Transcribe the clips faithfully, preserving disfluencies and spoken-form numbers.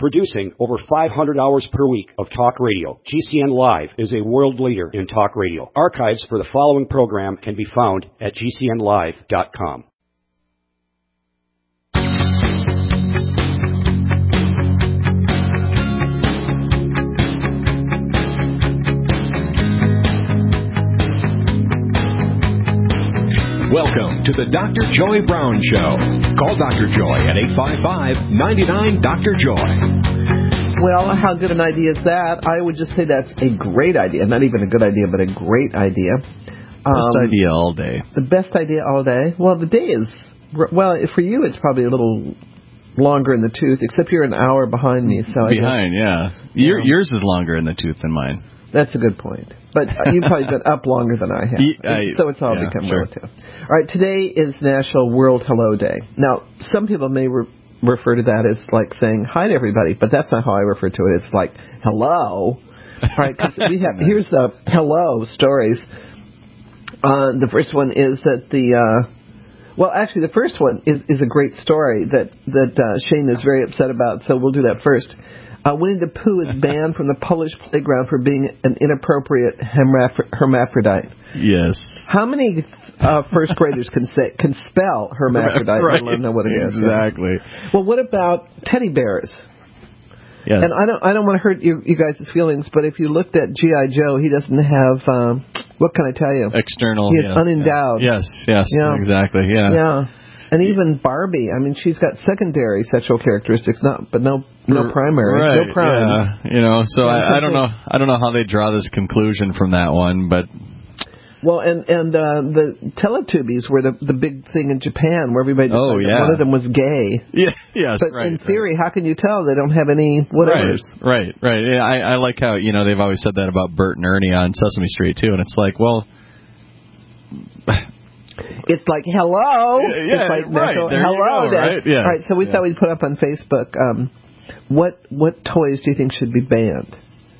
Producing over five hundred hours per week of talk radio, G C N Live is a world leader in talk radio. Archives for the following program can be found at G C N live dot com. Welcome to the Doctor Joy Brown Show. Call Doctor Joy at eight five five, nine nine, Doctor Joy. Well, how good an idea is that? I would just say that's a great idea. Not even a good idea, but a great idea. Best um, idea all day. The best idea all day? Well, the day is... Well, for you, it's probably a little longer in the tooth, except you're an hour behind me. So Behind, yeah. Your, you know. Yours is longer in the tooth than mine. That's a good point. But you've probably been up longer than I have. I, so it's all yeah, become sure. relative. All right, today is National World Hello Day. Now, some people may re- refer to that as like saying hi to everybody, but that's not how I refer to it. It's like, hello. All right, 'cause we have, nice. Here's the hello stories. Uh, the first one is that the... Uh, well, actually, the first one is, is a great story that, that uh, Shane is very upset about, so we'll do that first. Uh, Winnie the Pooh is banned from the Polish playground for being an inappropriate hermaph- hermaphrodite. Yes. How many uh, first graders can say can spell hermaphrodite? Right. I don't know what it is. Exactly. Yeah. Well, what about teddy bears? Yes. And I don't I don't want to hurt you, you guys' feelings, but if you looked at G I. Joe, he doesn't have, um, what can I tell you? External. He is yes, unendowed. Yes, yes, yeah. exactly, yeah. Yeah. And even Barbie, I mean, she's got secondary sexual characteristics, not, but no, no primary, right, no primes. Yeah. You know, so I, I don't know, I don't know how they draw this conclusion from that one, but. Well, and and uh, the Teletubbies were the the big thing in Japan, where everybody. Oh yeah. One of them was gay. Yeah. Yes. But right, in theory, right. how can you tell they don't have any whatevers? Right. Right. Right. Yeah, I, I like how you know they've always said that about Bert and Ernie on Sesame Street too, and it's like, well. It's like, hello. Yeah, it's like right. There hello, you go, right? Yes. All right, so we yes. thought we'd put up on Facebook, um, what what toys do you think should be banned?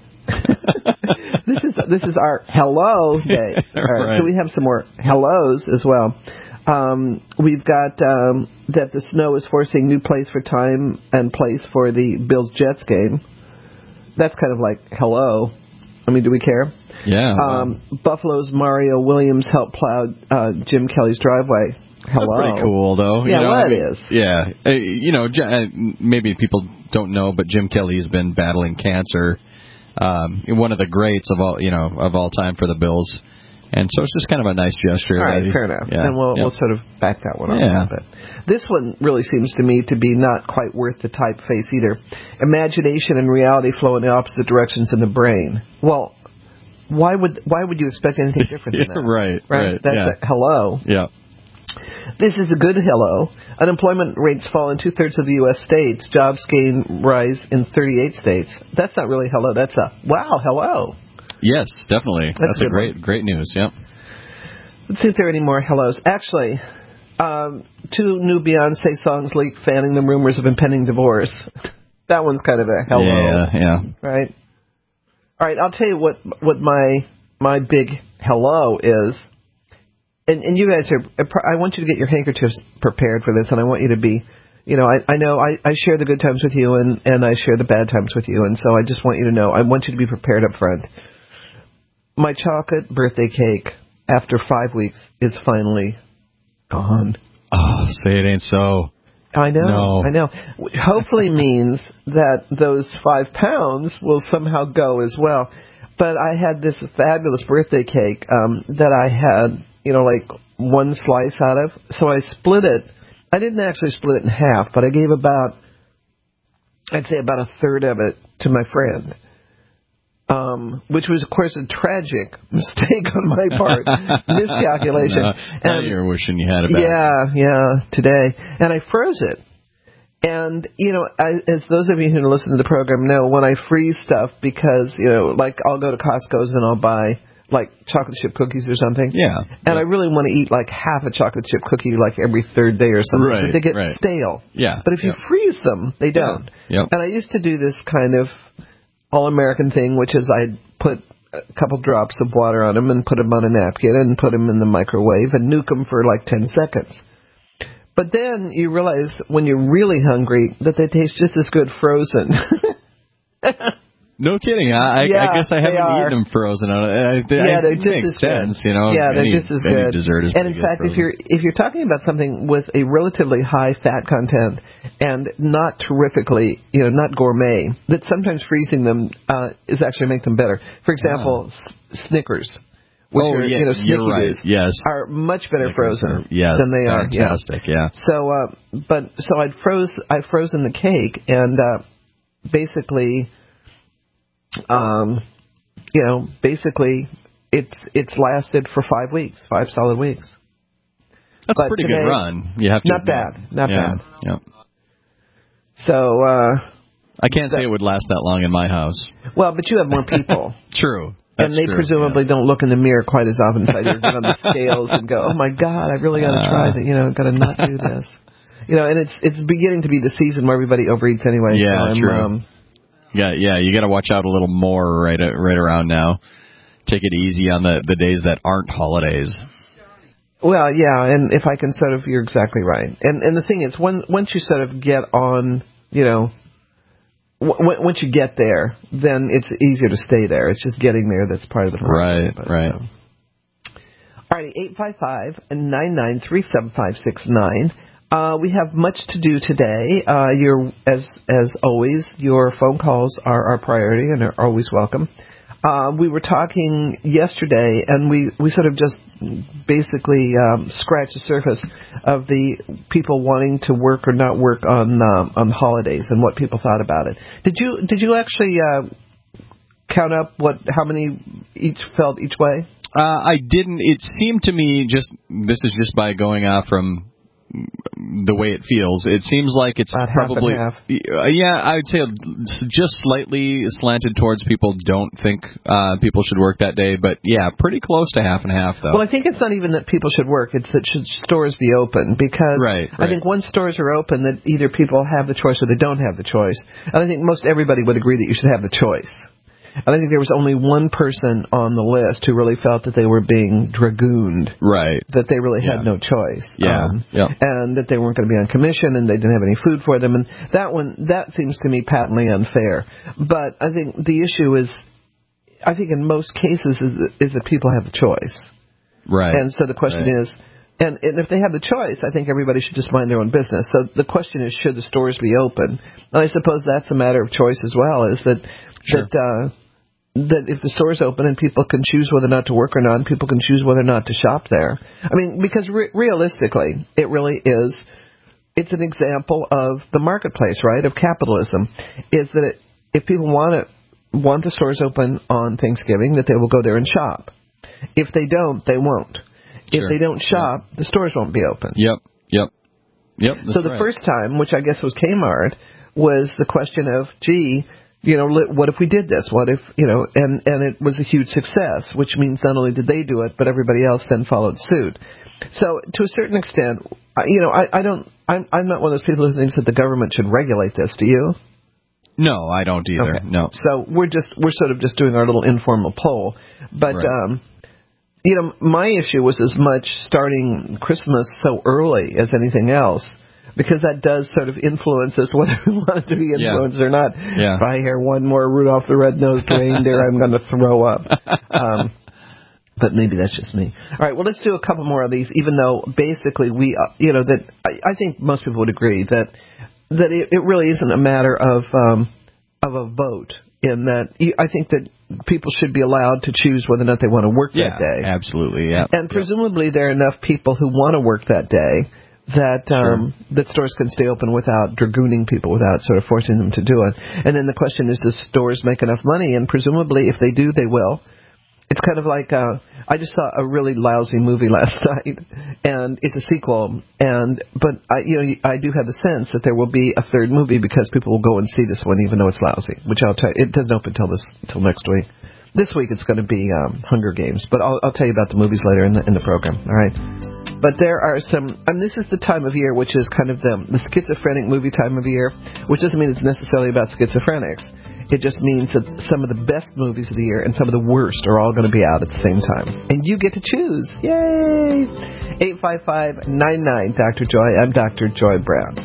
this is this is our hello day. All right, right. So we have some more hellos as well. Um, we've got um, that the snow is forcing new place for time and place for the Bills Jets game. That's kind of like hello. I mean, do we care? Yeah. Um, wow. Buffalo's Mario Williams helped plow uh, Jim Kelly's driveway. Hello. That's pretty cool, though. Yeah, you know, well, I mean, it is. Yeah. Uh, you know, maybe people don't know, but Jim Kelly's been battling cancer. Um, one of the greats of all, you know, of all time for the Bills. And so it's just kind of a nice gesture. All right, that, fair enough. Yeah, and we'll, yeah. we'll sort of back that one up yeah. a little bit. This one really seems to me to be not quite worth the typeface either. Imagination and reality flow in the opposite directions in the brain. Well, why would why would you expect anything different than that? right, right. right. That's yeah. a hello. Yeah. This is a good hello. Unemployment rates fall in two-thirds of the U S states. Jobs gain rise in thirty-eight states. That's not really hello. That's a wow, hello. Yes, definitely. That's, That's a, a great one. great news, yep. Let's see if there are any more hellos. Actually, um, two new Beyonce songs leaked, fanning the rumors of impending divorce. That one's kind of a hello. Yeah, yeah. Right? All right, I'll tell you what what my my big hello is. And, and you guys are, I want you to get your handkerchiefs prepared for this, and I want you to be, you know, I, I know I, I share the good times with you, and, and I share the bad times with you, and so I just want you to know, I want you to be prepared up front. My chocolate birthday cake, after five weeks, is finally gone. Oh, say it ain't so. I know, no. I know. Hopefully means that those five pounds will somehow go as well. But I had this fabulous birthday cake um, that I had, you know, like one slice out of. So I split it. I didn't actually split it in half, but I gave about, I'd say about a third of it to my friend. Um, which was, of course, a tragic mistake on my part, miscalculation. No, now and you're wishing you had it back. Yeah, yeah, today. And I froze it. And, you know, I, as those of you who listen to the program know, when I freeze stuff, because, you know, like I'll go to Costco's and I'll buy, like, chocolate chip cookies or something. Yeah. And yeah. I really want to eat, like, half a chocolate chip cookie, like, every third day or something. Right, but they get right. stale. Yeah. But if yeah. you freeze them, they don't. Yeah. Yep. And I used to do this kind of all-American thing, which is I'd put a couple drops of water on them and put them on a napkin and put them in the microwave and nuke them for, like, ten seconds. But then you realize when you're really hungry that they taste just as good frozen. No kidding. I, yeah, I guess I haven't eaten them frozen. I, I, yeah, they're it just makes as sense, good. you know. Yeah, they're any, just as any good. Dessert is and in good fact, frozen. if you're if you're talking about something with a relatively high fat content and not terrifically, you know, not gourmet, that sometimes freezing them uh, is actually make them better. For example, oh. s- Snickers. Which oh, are, yeah, you know, you're right. Yes, are much better Snickers frozen are, yes, than they are. Fantastic, yeah. yeah. So, uh, but so I'd froze, I frozen the cake, and uh, basically, um, you know, basically, it's it's lasted for five weeks, five solid weeks. That's but a pretty today, good run. You have to not admit. bad, not yeah, bad. Yeah. So. Uh, I can't that, say it would last that long in my house. Well, but you have more people. True. That's and they true, presumably yes. don't look in the mirror quite as often, so you get on the scales and go, "Oh my God, I really got to uh, try that. You know, got to not do this." You know, and it's it's beginning to be the season where everybody overeats anyway. Yeah, so true. Um, yeah, yeah, you got to watch out a little more right right around now. Take it easy on the the days that aren't holidays. Well, yeah, and if I can sort of, you're exactly right. And and the thing is, when once you sort of get on, you know. W- once you get there, then it's easier to stay there. It's just getting there that's part of the problem. Right, but, right. Um, all right, eight five five, nine nine three, seven five six nine. Uh, we have much to do today. Uh, you're, as as always, your phone calls are our priority and are always welcome. Uh, we were talking yesterday, and we, we sort of just basically um, scratched the surface of the people wanting to work or not work on um, on holidays and what people thought about it. Did you did you actually uh, count up what how many each felt each way? Uh, I didn't. It seemed to me just this is just by going off from the way it feels. It seems like it's About probably half and half. Yeah, I would say just slightly slanted towards people don't think uh, people should work that day, but yeah, pretty close to half and half though. Well, I think it's not even that people should work; it's that should stores be open because right, right. I think once stores are open, that either people have the choice or they don't have the choice. And I think most everybody would agree that you should have the choice. And I think there was only one person on the list who really felt that they were being dragooned. Right. That they really yeah. had no choice. Yeah. Um, yep. And that they weren't going to be on commission and they didn't have any food for them. And that one, that seems to me patently unfair. But I think the issue is, I think in most cases is, is that people have the choice. Right. And so the question right. is, and, and if they have the choice, I think everybody should just mind their own business. So the question is, should the stores be open? And I suppose that's a matter of choice as well, is that, sure. that, uh, that if the store's open and people can choose whether or not to work or not, and people can choose whether or not to shop there. I mean, because re- realistically, it really is, it's an example of the marketplace, right, of capitalism, is that it, if people want to, want the stores open on Thanksgiving, that they will go there and shop. If they don't, they won't. Sure. If they don't shop, yeah. the stores won't be open. Yep, yep, yep. So the right. first time, which I guess was Kmart, was the question of, gee, you know, what if we did this? What if, you know, and, and it was a huge success, which means not only did they do it, but everybody else then followed suit. So to a certain extent, you know, I, I don't, I'm, I'm not one of those people who thinks that the government should regulate this. Do you? No, I don't either. Okay. No. So we're just, we're sort of just doing our little informal poll. But, right. um, you know, my issue was as much starting Christmas so early as anything else. Because that does sort of influence us whether we want it to be influenced yeah. or not. Yeah. If I hear one more Rudolph the Red-Nosed Reindeer, I'm going to throw up. Um, but maybe that's just me. All right, well, let's do a couple more of these, even though basically we, uh, you know, that I, I think most people would agree that that it, it really isn't a matter of um, of a vote. In that, I think that people should be allowed to choose whether or not they want to work yeah, that day. Absolutely, yeah. And presumably there are enough people who want to work that day that um, sure. that stores can stay open without dragooning people, without sort of forcing them to do it. And then the question is, does stores make enough money? And presumably, if they do, they will. It's kind of like, uh, I just saw a really lousy movie last night, and it's a sequel. And but I, you know, I do have the sense that there will be a third movie because people will go and see this one, even though it's lousy. Which I'll tell you, it doesn't open until this until next week. This week it's going to be um, Hunger Games, but I'll, I'll tell you about the movies later in the in the program. All right. But there are some, and this is the time of year which is kind of the, the schizophrenic movie time of year, which doesn't mean it's necessarily about schizophrenics. It just means that some of the best movies of the year and some of the worst are all going to be out at the same time. And you get to choose. Yay! eight five five, nine nine, Doctor Joy. I'm Doctor Joy Brown.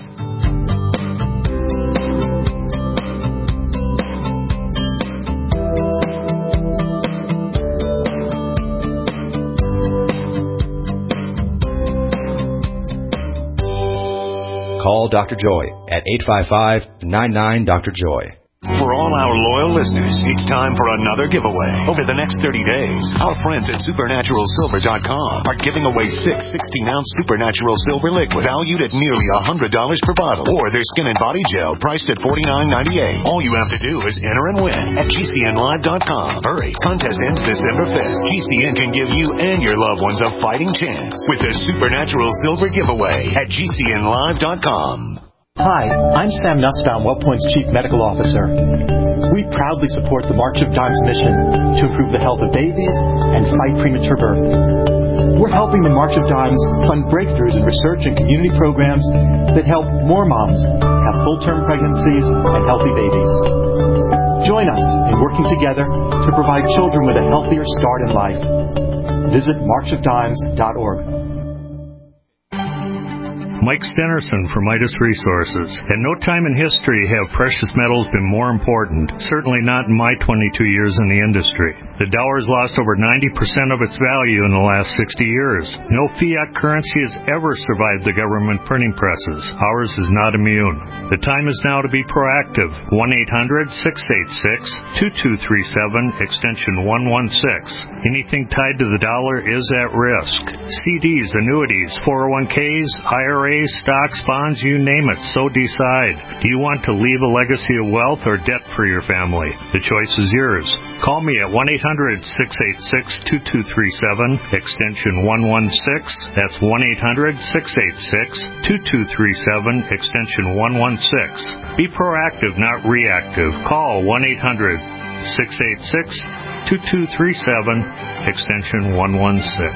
Call Doctor Joy at eight five five, nine nine, Doctor Joy. For all our loyal listeners, it's time for another giveaway. Over the next thirty days, our friends at Supernatural Silver dot com are giving away six sixteen-ounce Supernatural Silver liquid valued at nearly one hundred dollars per bottle, or their skin and body gel priced at forty-nine ninety-eight. All you have to do is enter and win at G C N Live dot com. Hurry, contest ends December fifth. G C N can give you and your loved ones a fighting chance with the Supernatural Silver giveaway at G C N Live dot com. Hi, I'm Sam Nussbaum, WellPoint's Chief Medical Officer. We proudly support the March of Dimes mission to improve the health of babies and fight premature birth. We're helping the March of Dimes fund breakthroughs in research and community programs that help more moms have full-term pregnancies and healthy babies. Join us in working together to provide children with a healthier start in life. Visit march of dimes dot org. Mike Stenerson from Midas Resources. In no time in history have precious metals been more important, certainly not in my twenty-two years in the industry. The dollar has lost over ninety percent of its value in the last sixty years. No fiat currency has ever survived the government printing presses. Ours is not immune. The time is now to be proactive. one eight hundred, six eight six, two two three seven, extension one one six. Anything tied to the dollar is at risk. C Ds, annuities, four oh one k's, I R As, stocks, bonds, you name it, so decide. Do you want to leave a legacy of wealth or debt for your family? The choice is yours. Call me at one eight hundred, six eight six, two two three seven, extension one one six. That's one eight hundred, six eight six, two two three seven, extension one one six. Be proactive, not reactive. Call one eight hundred, six eight six, two two three seven, extension one one six.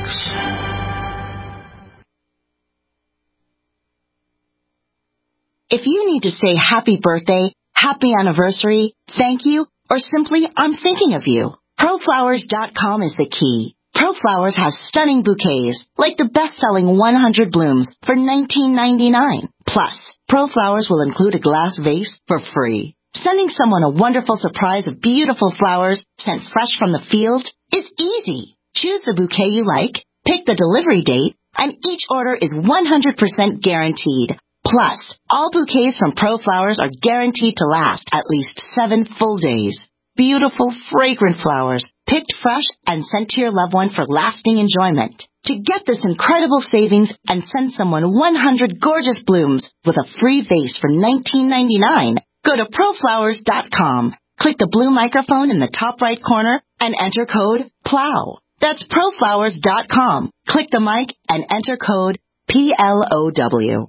If you need to say happy birthday, happy anniversary, thank you, or simply I'm thinking of you, Pro Flowers dot com is the key. ProFlowers has stunning bouquets, like the best-selling one hundred blooms for nineteen ninety-nine. Plus, ProFlowers will include a glass vase for free. Sending someone a wonderful surprise of beautiful flowers sent fresh from the field is easy. Choose the bouquet you like, pick the delivery date, and each order is one hundred percent guaranteed. Plus, all bouquets from ProFlowers are guaranteed to last at least seven full days. Beautiful, fragrant flowers, picked fresh and sent to your loved one for lasting enjoyment. To get this incredible savings and send someone one hundred gorgeous blooms with a free vase for nineteen ninety-nine, go to Pro Flowers dot com. Click the blue microphone in the top right corner and enter code PLOW. That's Pro Flowers dot com. Click the mic and enter code P L O W.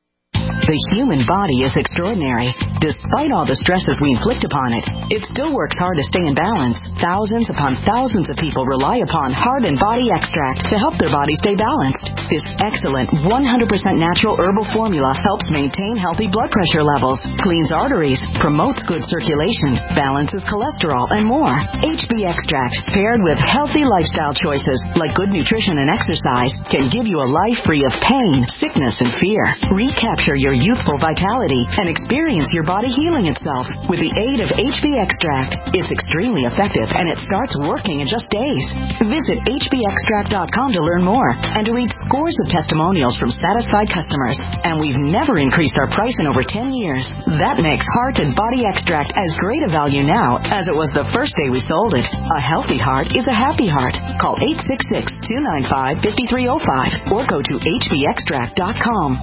The human body is extraordinary. Despite all the stresses we inflict upon it, it still works hard to stay in balance. Thousands upon thousands of people rely upon Heart and Body Extract to help their body stay balanced. This excellent one hundred percent natural herbal formula helps maintain healthy blood pressure levels, cleans arteries, promotes good circulation, balances cholesterol, and more. H B Extract, paired with healthy lifestyle choices like good nutrition and exercise, can give you a life free of pain, sickness, and fear. Recapture your youthful vitality and experience your body healing itself with the aid of H B Extract. It's extremely effective and it starts working in just days. Visit H B extract dot com to learn more and to read scores of testimonials from satisfied customers. And we've never increased our price in over ten years. That makes Heart and Body Extract as great a value now as it was the first day we sold it. A healthy heart is a happy heart. Call eight six six, two nine five, five three zero five or go to H B extract dot com.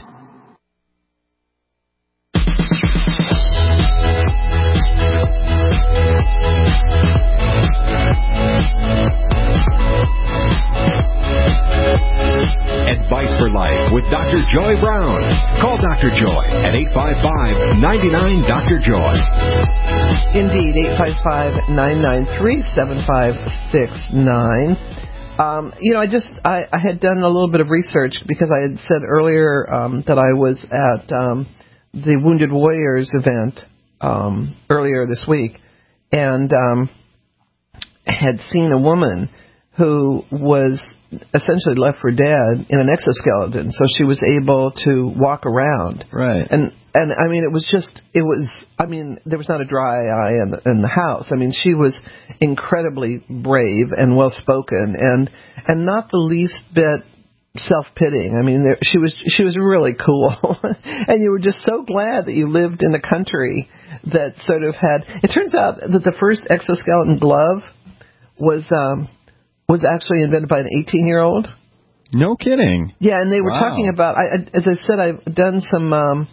Advice for Life with Doctor Joy Brown. Call Doctor Joy at eight five five, nine nine, Doctor Joy. Indeed, eight five five, nine nine three, seven five six nine. Um, you know, I just, I, I had done a little bit of research because I had said earlier um, that I was at um, the Wounded Warriors event um, earlier this week. and um, had seen a woman who was essentially left for dead in an exoskeleton, so she was able to walk around. Right. And and I mean, it was just, it was, I mean, there was not a dry eye in the, in the house. I mean, she was incredibly brave and well-spoken, and and not the least bit self-pitying. I mean, there, she was she was really cool, and you were just so glad that you lived in a country that sort of had. It turns out that the first exoskeleton glove was um, was actually invented by an eighteen-year-old. No kidding. Yeah, and they were Wow. talking about. I, I, as I said, I've done some. Um,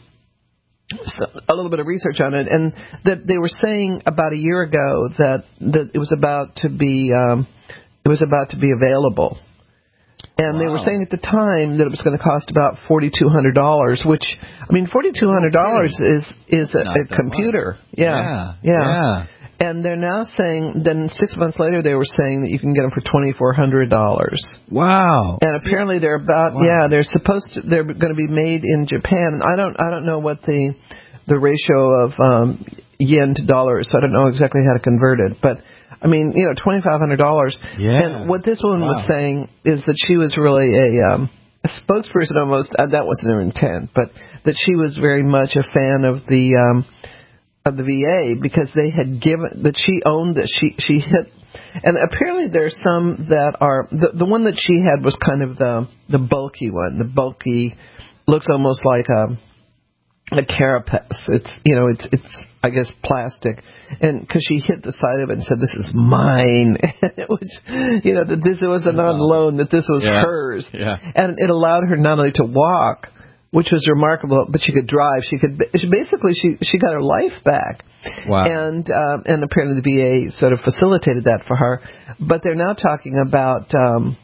a little bit of research on it, and that they were saying about a year ago that that it was about to be um, it was about to be available, and wow. they were saying at the time that it was going to cost about forty two hundred dollars. Which, I mean, forty two hundred dollars is is a, a computer. Yeah. Yeah. yeah, yeah. And they're now saying. Then six months later, they were saying that you can get them for twenty four hundred dollars. Wow. And apparently they're about wow. yeah they're supposed to they're going to be made in Japan. I don't I don't know what the the ratio of um, yen to dollar is, so I don't know exactly how to convert it. But I mean, you know, twenty five hundred dollars. Yeah. And what this woman wow. was saying is that she was really a um, a spokesperson almost. Uh, that wasn't her intent, but that she was very much a fan of the um, of the V A because they had given that she owned that she she hit. And apparently there's some that are, the the one that she had was kind of the the bulky one. The bulky, looks almost like a a carapace. It's, you know, it's, it's I guess, plastic. And because she hit the side of it and said, this is mine. Which, you know, that this wasn't on loan, that this was yeah. hers. Yeah. And it allowed her not only to walk, which was remarkable, but she could drive. She could, she basically, she, she got her life back. Wow. And um, and apparently the V A sort of facilitated that for her. But they're now talking about um,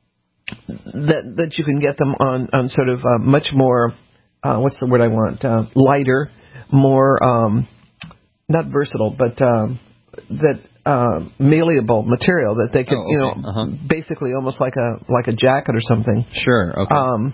that that you can get them on, on sort of uh, much more, uh, what's the word I want, uh, lighter, more, um, not versatile, but um, that uh, malleable material that they could, oh, okay. you know, uh-huh. basically almost like a like a jacket or something. Sure, okay. Um,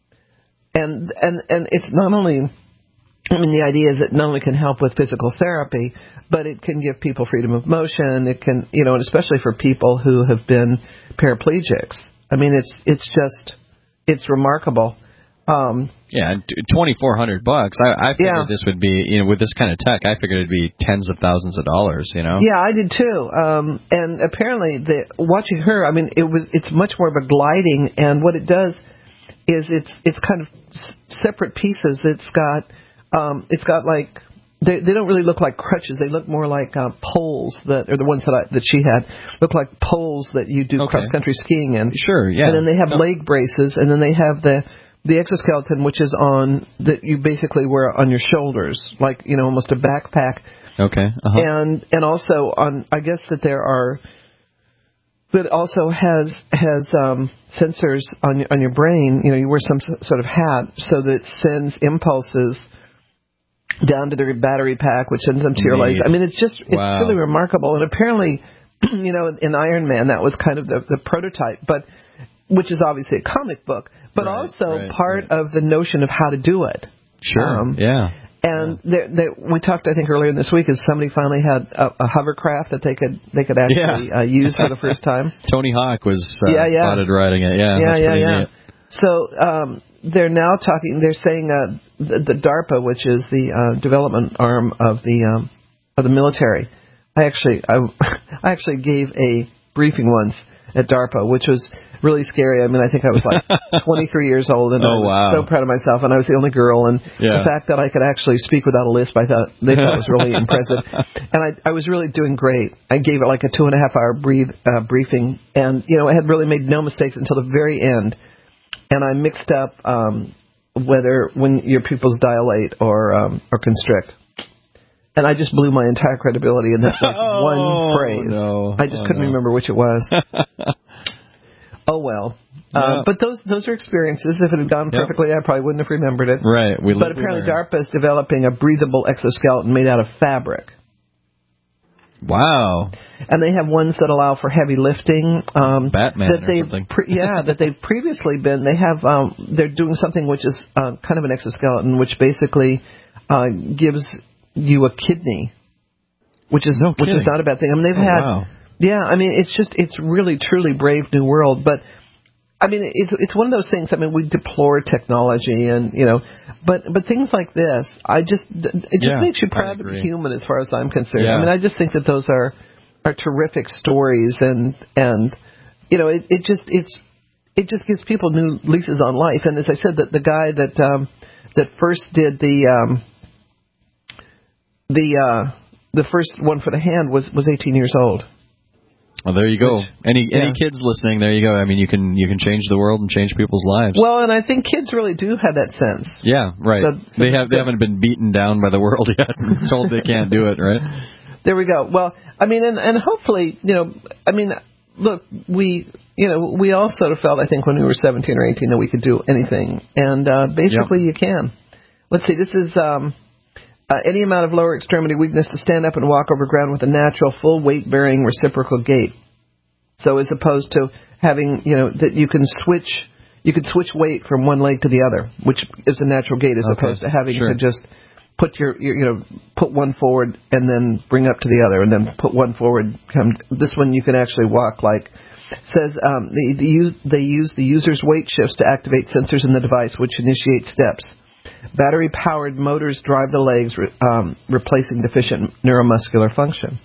and, and, and it's not only... I mean, the idea is it not only can help with physical therapy, but it can give people freedom of motion. It can, you know, and especially for people who have been paraplegics. I mean, it's it's just, it's remarkable. Um, yeah, twenty-four hundred bucks. I, I figured yeah. this would be, you know, with this kind of tech, I figured it'd be tens of thousands of dollars, you know? Yeah, I did too. Um, and apparently, the, watching her, I mean, it was it's much more of a gliding, and what it does is it's it's kind of separate pieces. It's got Um, it's got like they they don't really look like crutches. They look more like uh, poles that are the ones that I, that she had look like poles that you do okay. cross country skiing in. Sure, yeah. And then they have no. leg braces, and then they have the the exoskeleton, which is on that you basically wear on your shoulders, like, you know, almost a backpack. Okay. Uh-huh. And and also on, I guess that there are. That also has has um, sensors on your, on your brain. You know, you wear some sort of hat so that it sends impulses down to the battery pack, which sends them to your legs. I mean, it's just, it's wow. really remarkable. And apparently, you know, in Iron Man, that was kind of the, the prototype, but which is obviously a comic book, but right, also right, part right. of the notion of how to do it. Sure, um, yeah. And yeah. They, they, we talked, I think, earlier in this week, is somebody finally had a, a hovercraft that they could they could actually yeah. uh, use for the first time. Tony Hawk was uh, yeah, yeah. spotted riding it. Yeah, yeah, that's yeah, pretty yeah. neat. So um, they're now talking. They're saying uh, the, the DARPA, which is the uh, development arm of the um, of the military. I actually I, I actually gave a briefing once at DARPA, which was really scary. I mean, I think I was like twenty-three years old, and oh, I was wow. so proud of myself, and I was the only girl, and yeah. the fact that I could actually speak without a lisp, I thought they thought was really impressive, and I, I was really doing great. I gave it like a two and a half hour brief, uh, briefing, and you know, I had really made no mistakes until the very end, and I mixed up um, whether when your pupils dilate or um, or constrict. And I just blew my entire credibility in that like, oh, one phrase. No. I just oh, couldn't no. remember which it was. Oh, well. Uh, yeah. But those those are experiences. If it had gone perfectly, yep. I probably wouldn't have remembered it. Right. We but apparently DARPA is developing a breathable exoskeleton made out of fabric. Wow. And they have ones that allow for heavy lifting. Um, Batman that or something. Pre- yeah, that they've previously been. They have. Um, they're doing something which is uh, kind of an exoskeleton, which basically uh, gives you a kidney. which is no which is not a bad thing. I mean, they've oh, had, wow. yeah. I mean, it's just it's really truly brave new world. But I mean, it's it's one of those things. I mean, we deplore technology, and you know, but but things like this, I just it just yeah, makes you proud to be human, as far as I'm concerned. Yeah. I mean, I just think that those are are terrific stories, and and you know, it, it just it's it just gives people new leases on life. And as I said, that the guy that um, that first did the um, the uh, the first one for the hand was was eighteen years old. Well, there you go. Which, any yeah. any kids listening, there you go. I mean, you can you can change the world and change people's lives. Well, and I think kids really do have that sense. Yeah, right. So, so they have they haven't been beaten down by the world yet and told they can't do it, right? There we go. Well, I mean, and, and hopefully, you know, I mean, look, we, you know, we all sort of felt, I think, when we were seventeen or eighteen that we could do anything, and uh, basically yep. you can. Let's see, this is um, uh, any amount of lower extremity weakness to stand up and walk over ground with a natural, full weight-bearing reciprocal gait. So as opposed to having, you know, that you can switch, you can switch weight from one leg to the other, which is a natural gait, as okay. opposed to having sure. to just put your, your, you know, put one forward and then bring up to the other, and then put one forward. Come this one, you can actually walk like. Says um, they, they use they use the user's weight shifts to activate sensors in the device, which initiate steps. Battery-powered motors drive the legs, um, replacing deficient neuromuscular function.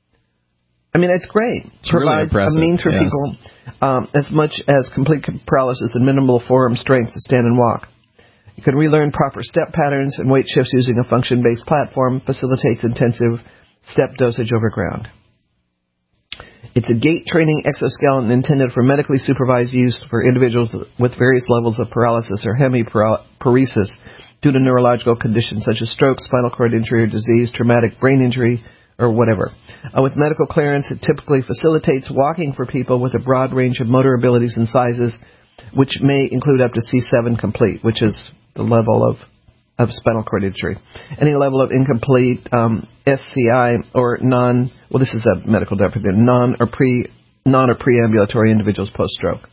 I mean, it's great. It's Provides really a means for yes. people um, as much as complete paralysis and minimal forearm strength to stand and walk. You can relearn proper step patterns, and weight shifts using a function-based platform facilitates intensive step dosage over ground. It's a gait training exoskeleton intended for medically supervised use for individuals with various levels of paralysis or hemiparesis due to neurological conditions such as stroke, spinal cord injury or disease, traumatic brain injury, or whatever. Uh, with medical clearance, it typically facilitates walking for people with a broad range of motor abilities and sizes, which may include up to C seven complete, which is the level of, of spinal cord injury. Any level of incomplete um, S C I or non, well, this is a medical definition, non or pre, non or preambulatory individuals post-stroke.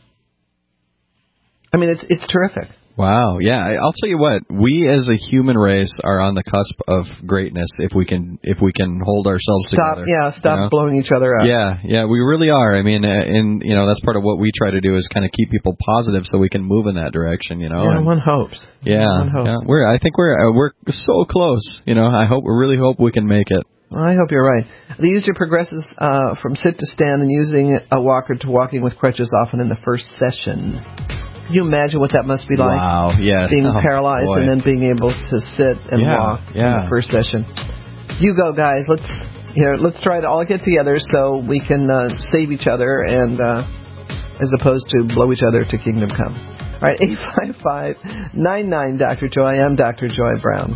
I mean, it's it's terrific. Wow, yeah, I- I'll tell you what. We as a human race are on the cusp of greatness if we can if we can hold ourselves Stop, together. yeah, stop you know? blowing each other up. Yeah, yeah, we really are. I mean, uh, and you know that's part of what we try to do is kind of keep people positive so we can move in that direction. You know, Yeah, and, one hopes. yeah, One hopes. yeah. We're I think we're uh, we're so close. You know, I hope we really hope we can make it. Well, I hope you're right. The user progresses uh, from sit to stand and using a walker to walking with crutches often in the first session. Can you imagine what that must be like? Wow, yeah. Being oh, paralyzed boy. and then being able to sit and Yeah, walk yeah. in the first session. You go, guys. Let's here. Let's try to all get together so we can uh, save each other, and uh, as opposed to blow each other to kingdom come. All right, eight five five, nine nine, Doctor Joy. I'm Doctor Joy Brown.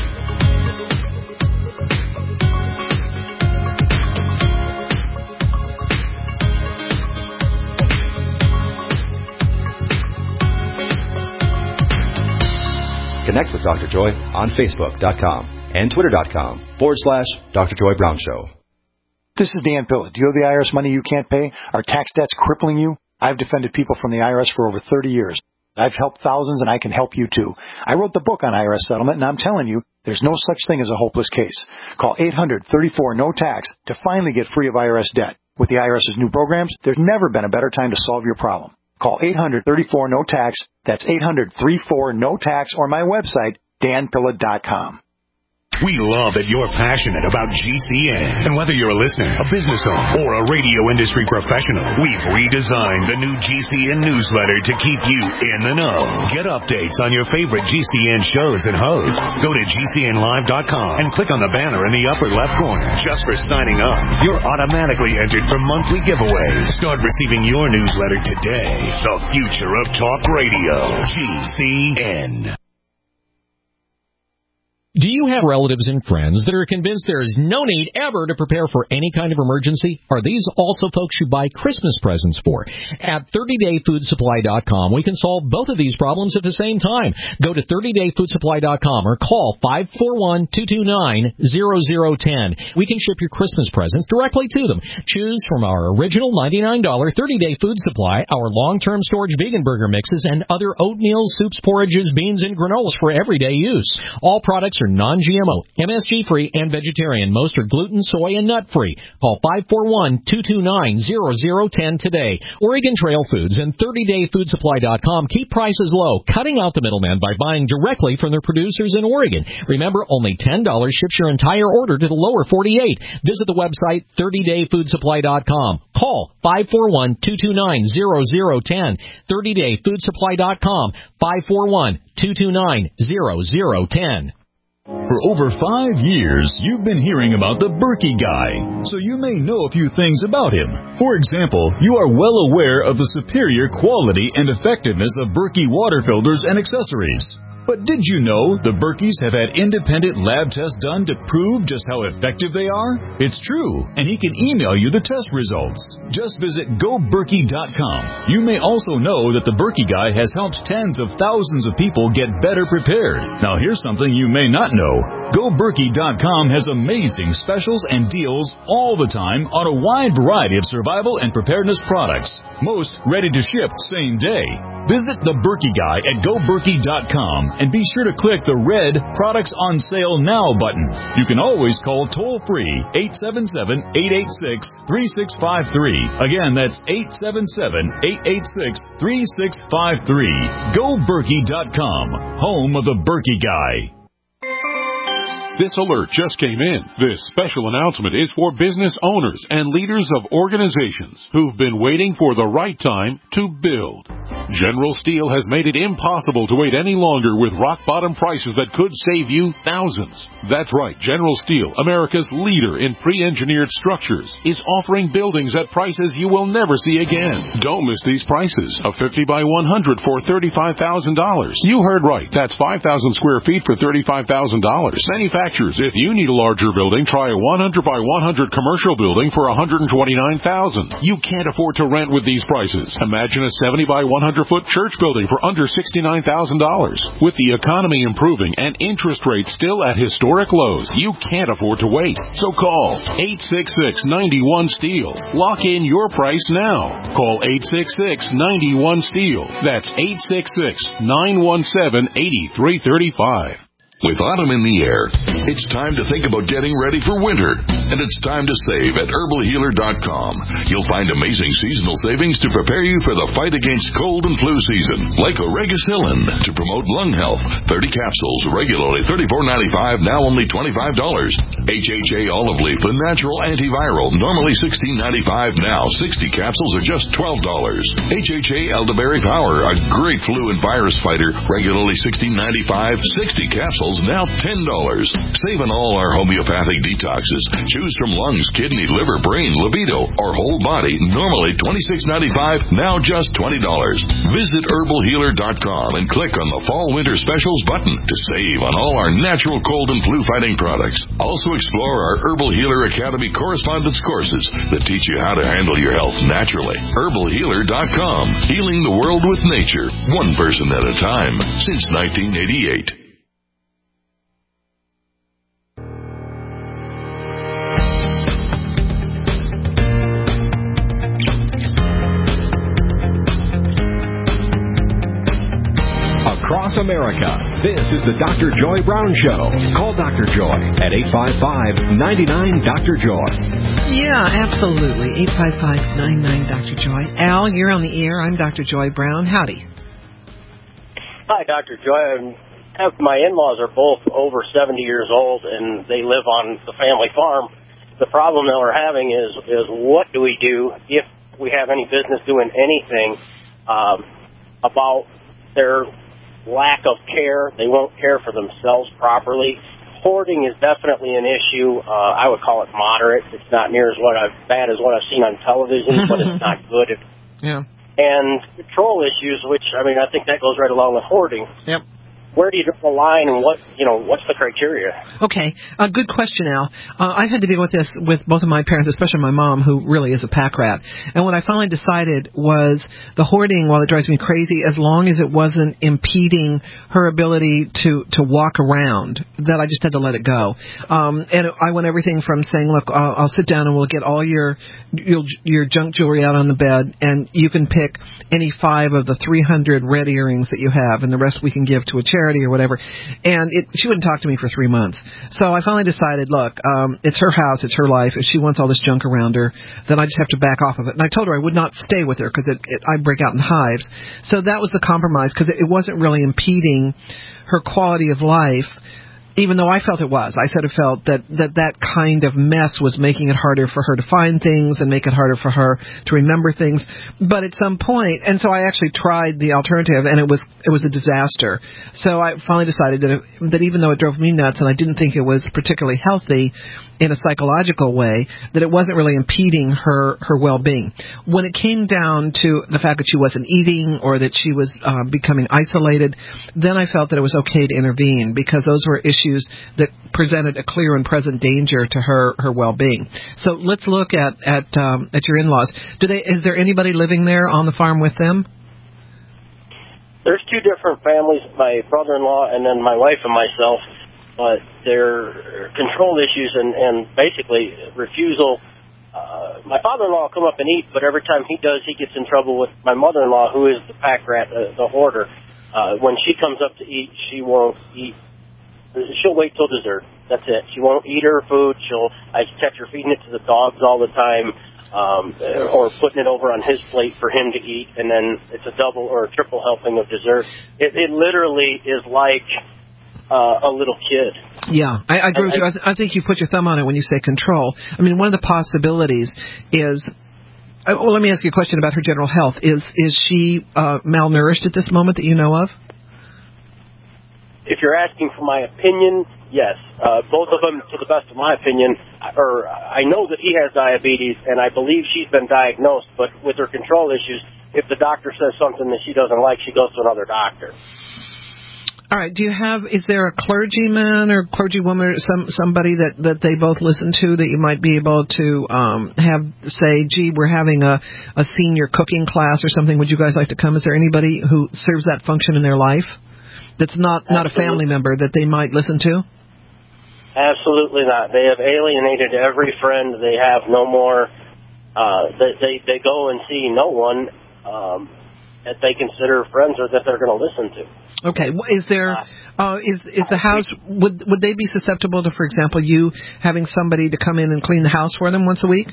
Connect with Doctor Joy on Facebook dot com and Twitter dot com forward slash Doctor Joy Brown Show. This is Dan Pilla. Do you have the I R S money you can't pay? Are tax debts crippling you? I've defended people from the I R S for over thirty years. I've helped thousands, and I can help you, too. I wrote the book on I R S settlement, and I'm telling you, there's no such thing as a hopeless case. Call eight hundred, thirty-four, no tax to finally get free of I R S debt. With the IRS's new programs, there's never been a better time to solve your problem. Call eight hundred, thirty-four, no tax. That's eight hundred, thirty-four, no tax, or my website, dan pilla dot com. We love that you're passionate about G C N. And whether you're a listener, a business owner, or a radio industry professional, we've redesigned the new G C N newsletter to keep you in the know. Get updates on your favorite G C N shows and hosts. Go to G C N live dot com and click on the banner in the upper left corner. Just for signing up, you're automatically entered for monthly giveaways. Start receiving your newsletter today. The future of talk radio. G C N. Do you have relatives and friends that are convinced there is no need ever to prepare for any kind of emergency? Are these also folks you buy Christmas presents for? At thirty day food supply dot com, we can solve both of these problems at the same time. Go to thirty day food supply dot com or call five four one, two two nine, zero zero one zero. We can ship your Christmas presents directly to them. Choose from our original ninety-nine dollars thirty day food supply, our long-term storage vegan burger mixes, and other oatmeal, soups, porridges, beans, and granolas for everyday use. All products are are non-G M O, M S G-free, and vegetarian. Most are gluten, soy, and nut-free. Call five four one, two two nine, zero zero one zero today. Oregon Trail Foods and thirty day food supply dot com keep prices low, cutting out the middleman by buying directly from their producers in Oregon. Remember, only ten dollars ships your entire order to the lower forty-eight. Visit the website thirty day food supply dot com. Call five four one, two two nine, zero zero one zero. thirty day food supply dot com. five four one, two two nine, zero zero one zero. For over five years, you've been hearing about the Berkey Guy, so you may know a few things about him. For example, you are well aware of the superior quality and effectiveness of Berkey water filters and accessories. But did you know the Berkeys have had independent lab tests done to prove just how effective they are? It's true, and he can email you the test results. Just visit go berkey dot com. You may also know that the Berkey Guy has helped tens of thousands of people get better prepared. Now here's something you may not know. go berkey dot com has amazing specials and deals all the time on a wide variety of survival and preparedness products. Most ready to ship same day. Visit the Berkey Guy at go berkey dot com and be sure to click the red Products on Sale Now button. You can always call toll-free eight seven seven, eight eight six, three six five three. Again, that's eight seven seven, eight eight six, three six five three. go berkey dot com, home of the Berkey Guy. This alert just came in. This special announcement is for business owners and leaders of organizations who've been waiting for the right time to build. General Steel has made it impossible to wait any longer with rock-bottom prices that could save you thousands. That's right, General Steel, America's leader in pre-engineered structures, is offering buildings at prices you will never see again. Don't miss these prices. A fifty by one hundred for thirty-five thousand dollars. You heard right. That's five thousand square feet for thirty-five thousand dollars. Manufacturers, if you need a larger building, try a one hundred by one hundred commercial building for one hundred twenty-nine thousand dollars. You can't afford to rent with these prices. Imagine a seventy by one hundred foot church building for under sixty-nine thousand dollars. With the economy improving and interest rates still at historic lows, you can't afford to wait. So call eight six six, nine one, STEEL. Lock in your price now. Call eight six six, nine one, STEEL. That's eight six six, nine one seven, eight three three five. With autumn in the air, it's time to think about getting ready for winter. And it's time to save at herbal healer dot com. You'll find amazing seasonal savings to prepare you for the fight against cold and flu season. Like Oregacillin to promote lung health. thirty capsules, regularly thirty-four ninety-five, now only twenty-five dollars. H H A olive leaf, a natural antiviral, normally sixteen ninety-five, now sixty capsules are just twelve dollars. H H A elderberry power, a great flu and virus fighter, regularly sixteen ninety-five, sixty capsules now ten dollars. Save on all our homeopathic detoxes. Choose from lungs, kidney, liver, brain, libido, or whole body. Normally twenty-six ninety-five, now just twenty dollars. Visit herbal healer dot com and click on the Fall Winter Specials button to save on all our natural cold and flu fighting products. Also explore our Herbal Healer Academy correspondence courses that teach you how to handle your health naturally. herbal healer dot com. Healing the world with nature, one person at a time, since nineteen eighty-eight. Across America, this is the Doctor Joy Brown Show. Call Doctor Joy at eight five five, nine nine, Doctor Joy. Yeah, absolutely. eight five five, nine nine, Doctor Joy. Al, you're on the air. I'm Doctor Joy Brown. Howdy. Hi, Doctor Joy. I'm, my in-laws are both over seventy years old, and they live on the family farm. The problem that we're having is, is what do we do if we have any business doing anything um, about their lack of care. They won't care for themselves properly. Hoarding is definitely an issue. Uh, I would call it moderate. It's not near as what I've, bad as what I've seen on television, but it's not good. If, yeah. And control issues, which, I mean, I think that goes right along with hoarding. Yep. Where do you draw the line, and what, you know, what's the criteria? Okay, uh, good question, Al. Uh, I've had to deal with this with both of my parents, especially my mom, who really is a pack rat. And what I finally decided was the hoarding, while it drives me crazy, as long as it wasn't impeding her ability to, to walk around, that I just had to let it go. Um, and I went everything from saying, look, I'll, I'll sit down and we'll get all your, your your junk jewelry out on the bed, and you can pick any five of the three hundred red earrings that you have, and the rest we can give to a charity. charity or whatever. And it, she wouldn't talk to me for three months. So I finally decided, look, um, it's her house, it's her life. If she wants all this junk around her, then I just have to back off of it. And I told her I would not stay with her because it, it, I'd break out in hives. So that was the compromise, because it, it wasn't really impeding her quality of life, even though I felt it was. I sort of felt that, that that kind of mess was making it harder for her to find things and make it harder for her to remember things. But at some point, and so I actually tried the alternative, and it was it was a disaster. So I finally decided that, it, that even though it drove me nuts and I didn't think it was particularly healthy in a psychological way, that it wasn't really impeding her, her well-being. When it came down to the fact that she wasn't eating or that she was uh, becoming isolated, then I felt that it was okay to intervene, because those were issues that presented a clear and present danger to her, her well-being. So let's look at at, um, at your in-laws. Do they? Is there anybody living there on the farm with them? There's two different families, my brother-in-law and then my wife and myself. But their control issues and, and basically refusal. Uh, my father-in-law will come up and eat, but every time he does, he gets in trouble with my mother-in-law, who is the pack rat, uh, the hoarder. Uh, when she comes up to eat, she won't eat. She'll wait till dessert. That's it. She won't eat her food. She'll I catch her feeding it to the dogs all the time, um, or putting it over on his plate for him to eat, and then it's a double or a triple helping of dessert. It, it literally is like Uh, a little kid. Yeah, I, I agree with you. I, th- I think you put your thumb on it when you say control. I mean, one of the possibilities is, uh, well, let me ask you a question about her general health. Is is she uh, malnourished at this moment that you know of? If you're asking for my opinion, yes. Uh, both of them, to the best of my opinion, or I know that he has diabetes, and I believe she's been diagnosed, but with her control issues, if the doctor says something that she doesn't like, she goes to another doctor. All right. Do you have? Is there a clergyman or clergywoman, or some somebody that, that they both listen to that you might be able to um, have say, "Gee, we're having a, a senior cooking class or something. Would you guys like to come?" Is there anybody who serves that function in their life that's not not a family member that they might listen to? Absolutely not. They have alienated every friend. They have no more. Uh, they, they they go and see no one um, that they consider friends or that they're going to listen to. Okay. Is there uh, is is the house, would would they be susceptible to, for example, you having somebody to come in and clean the house for them once a week?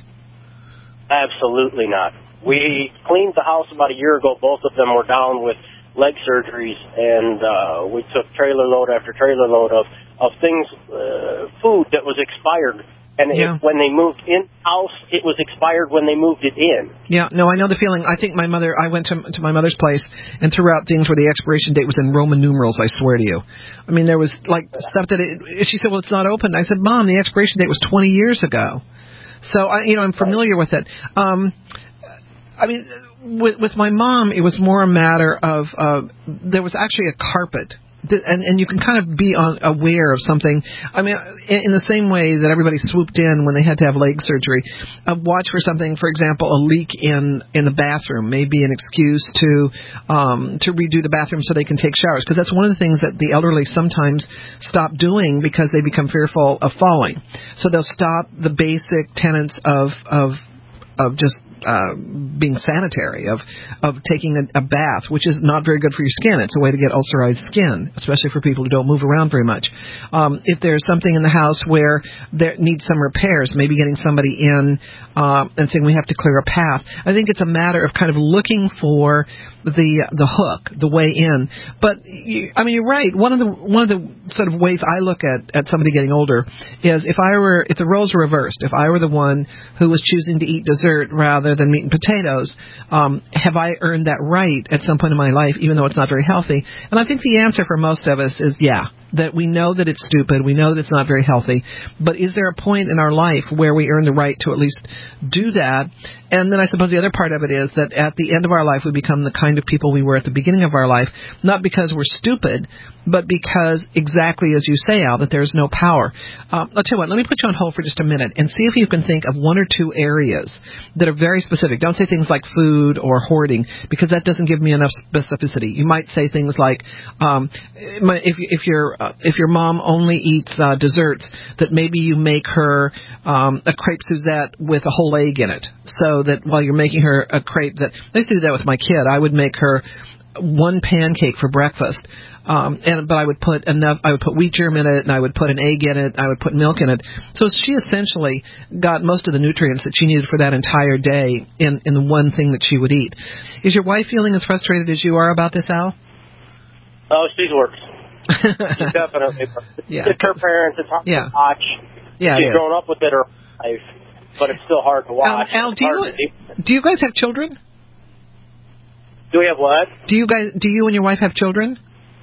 Absolutely not. We cleaned the house about a year ago. Both of them were down with leg surgeries, and uh, we took trailer load after trailer load of of things, uh, food that was expired. And yeah. it, when they moved in-house, it was expired when they moved it in. Yeah, no, I know the feeling. I think my mother, I went to to my mother's place and threw out things where the expiration date was in Roman numerals, I swear to you. I mean, there was, like, stuff that it, she said, well, it's not open. I said, Mom, the expiration date was twenty years ago. So, I, you know, I'm familiar with it. Um, I mean, with, with my mom, it was more a matter of, uh, there was actually a carpet. And, and you can kind of be on, aware of something. I mean, in, in the same way that everybody swooped in when they had to have leg surgery, uh, watch for something. For example, a leak in, in the bathroom may be an excuse to um, to redo the bathroom so they can take showers. Because that's one of the things that the elderly sometimes stop doing because they become fearful of falling. So they'll stop the basic tenets of of of just uh, being sanitary, of of taking a, a bath, which is not very good for your skin. It's a way to get ulcerized skin, especially for people who don't move around very much. Um, if there's something in the house where there needs some repairs, maybe getting somebody in uh, and saying we have to clear a path. I think it's a matter of kind of looking for the the hook, the way in. But you, I mean, you're right. One of the one of the sort of ways I look at, at somebody getting older is if I were if the roles were reversed, if I were the one who was choosing to eat dessert rather than meat and potatoes, um, have I earned that right at some point in my life, even though it's not very healthy? And I think the answer for most of us is yeah. That we know that it's stupid, we know that it's not very healthy, but is there a point in our life where we earn the right to at least do that? And then I suppose the other part of it is that at the end of our life we become the kind of people we were at the beginning of our life, not because we're stupid, but because exactly as you say, Al, that there's no power. Uh, I'll tell you what, let me put you on hold for just a minute and see if you can think of one or two areas that are very specific. Don't say things like food or hoarding, because that doesn't give me enough specificity. You might say things like, um, if, if you're Uh, if your mom only eats uh, desserts, that maybe you make her um, a crepe Suzette with a whole egg in it, so that while you're making her a crepe that, I used to do that with my kid, I would make her one pancake for breakfast, um, and but I would put enough. I would put wheat germ in it, and I would put an egg in it. I would put milk in it. So she essentially got most of the nutrients that she needed for that entire day in in the one thing that she would eat. Is your wife feeling as frustrated as you are about this, Al? Oh, she's works. She's definitely works. Yeah. It's her parents. It's hard Yeah. to watch. Yeah, She's yeah. grown up with it her life, but it's still hard to watch. Al, Al It's do hard you to see. do you guys have children? Do we have what? Do you guys do you and your wife have children?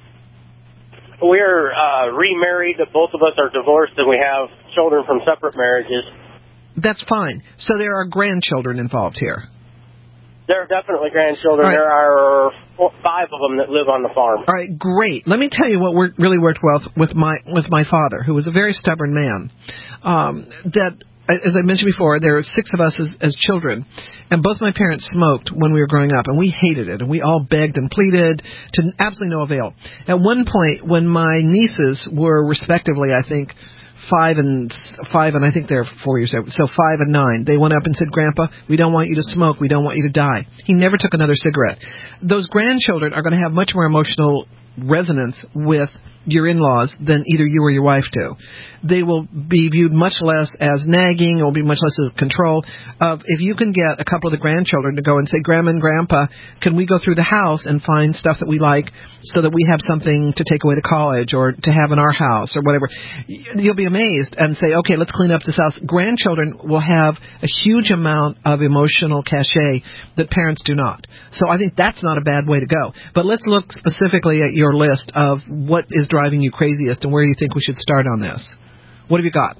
We're uh, remarried. Both of us are divorced, and we have children from separate marriages. That's fine. So there are grandchildren involved here. There are definitely grandchildren. All right. There are four, five of them that live on the farm. All right, great. Let me tell you what worked, really worked well with my with my father, who was a very stubborn man. Um, that, as I mentioned before, there were six of us as, as children, and both my parents smoked when we were growing up, and we hated it, and we all begged and pleaded to absolutely no avail. At one point, when my nieces were respectively, I think, Five and five, and I think they're four years old. So five and nine. They went up and said, "Grandpa, we don't want you to smoke. We don't want you to die." He never took another cigarette. Those grandchildren are going to have much more emotional resonance with your in-laws than either you or your wife do. They will be viewed much less as nagging, or will be much less as control. Of if you can get a couple of the grandchildren to go and say, "Grandma and Grandpa, can we go through the house and find stuff that we like so that we have something to take away to college or to have in our house," or whatever, you'll be amazed and say, "Okay, let's clean up this house." Grandchildren will have a huge amount of emotional cachet that parents do not. So I think that's not a bad way to go. But let's look specifically at your list of what is driving you craziest and where you think we should start on this. What have you got?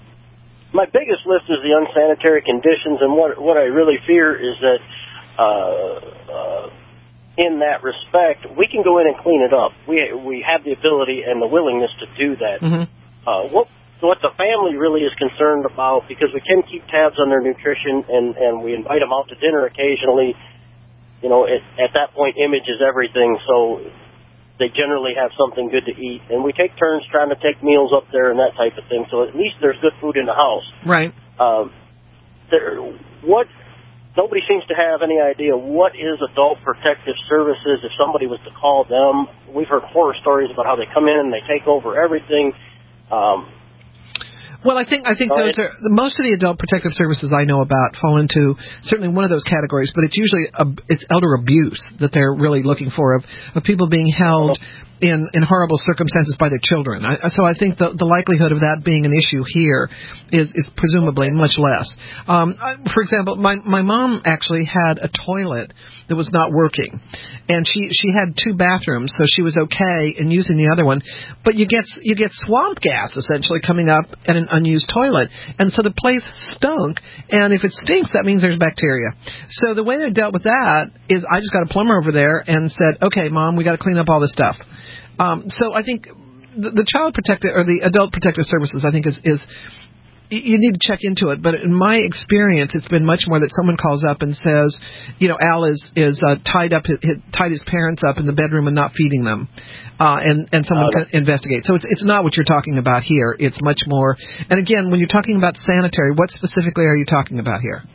My biggest list is the unsanitary conditions, and what what I really fear is that uh, uh, in that respect, we can go in and clean it up. We we have the ability and the willingness to do that. Mm-hmm. Uh, what what the family really is concerned about, because we can keep tabs on their nutrition, and, and we invite them out to dinner occasionally. You know, it, at that point, image is everything, so they generally have something good to eat. And we take turns trying to take meals up there and that type of thing, so at least there's good food in the house. Right. Um, there, what nobody seems to have any idea what is Adult Protective Services. If somebody was to call them, we've heard horror stories about how they come in and they take over everything. Um, Well, I think I think those are most of the adult protective services I know about fall into certainly one of those categories, but it's usually a, it's elder abuse that they're really looking for, of, of people being held in, in horrible circumstances by their children. I, so I think the, the likelihood of that being an issue here is, is presumably much less. Um, I, for example, my my mom actually had a toilet that was not working, and she she had two bathrooms, so she was okay in using the other one. But you get you get swamp gas essentially coming up at an unused toilet, and so the place stunk. And if it stinks, that means there's bacteria. So the way they dealt with that is I just got a plumber over there and said, "Okay, Mom, we got to clean up all this stuff." Um, so I think the, the child protective or the adult protective services, I think is is. You need to check into it, but in my experience, it's been much more that someone calls up and says, you know, Al is is uh, tied up, his, tied his parents up in the bedroom and not feeding them, uh, and and someone okay. can investigate. So it's it's not what you're talking about here. It's much more. And again, when you're talking about sanitary, what specifically are you talking about here?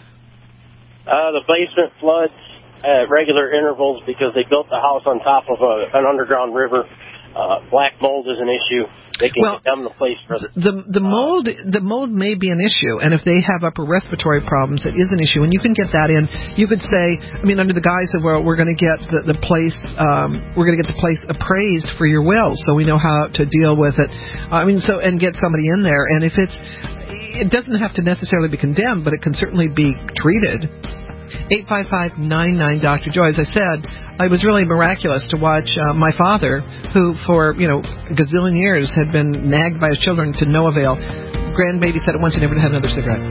Uh, the basement floods at regular intervals because they built the house on top of a, an underground river. Uh, black mold is an issue. They can well, condemn the place for the the mold. The mold may be an issue, and if they have upper respiratory problems, it is an issue. And you can get that in. You could say, I mean, under the guise of well, we're going to get the, the place, um, we're going to get the place appraised for your will, so we know how to deal with it. I mean, so and get somebody in there, and if it's, it doesn't have to necessarily be condemned, but it can certainly be treated. eight five five, nine nine, Doctor Joy. As I said, it was really miraculous to watch uh, my father, who for, you know, a gazillion years had been nagged by his children to no avail. Grandbaby said it once, he never had another cigarette.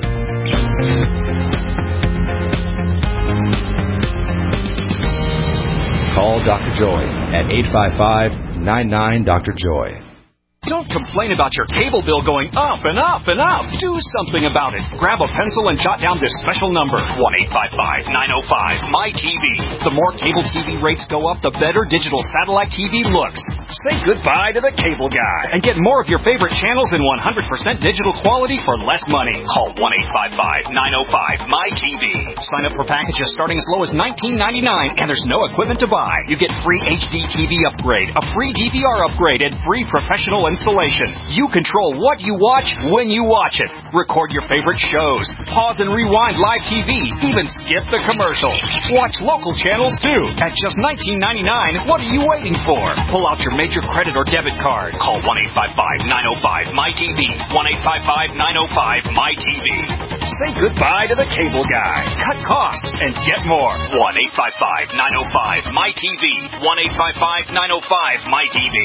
Call Doctor Joy at eight five five, nine nine, Doctor Joy. Don't complain about your cable bill going up and up and up. Do something about it. Grab a pencil and jot down this special number, one eight five five, nine oh five, M Y T V. The more cable T V rates go up, the better digital satellite T V looks. Say goodbye to the cable guy and get more of your favorite channels in one hundred percent digital quality for less money. Call one eight five five, nine oh five, M Y T V. Sign up for packages starting as low as nineteen ninety-nine, and there's no equipment to buy. You get free H D T V upgrade, a free D V R upgrade, and free professional installation. You control what you watch when you watch it. Record your favorite shows. Pause and rewind live T V. Even skip the commercials. Watch local channels too. At just nineteen ninety-nine, what are you waiting for? Pull out your major credit or debit card. Call one eight five five, nine oh five, M Y T V. one eight five five, nine oh five, M Y T V. Say goodbye to the cable guy. Cut costs and get more. one eight five five, nine oh five, M Y T V. one eight five five, nine oh five, M Y T V.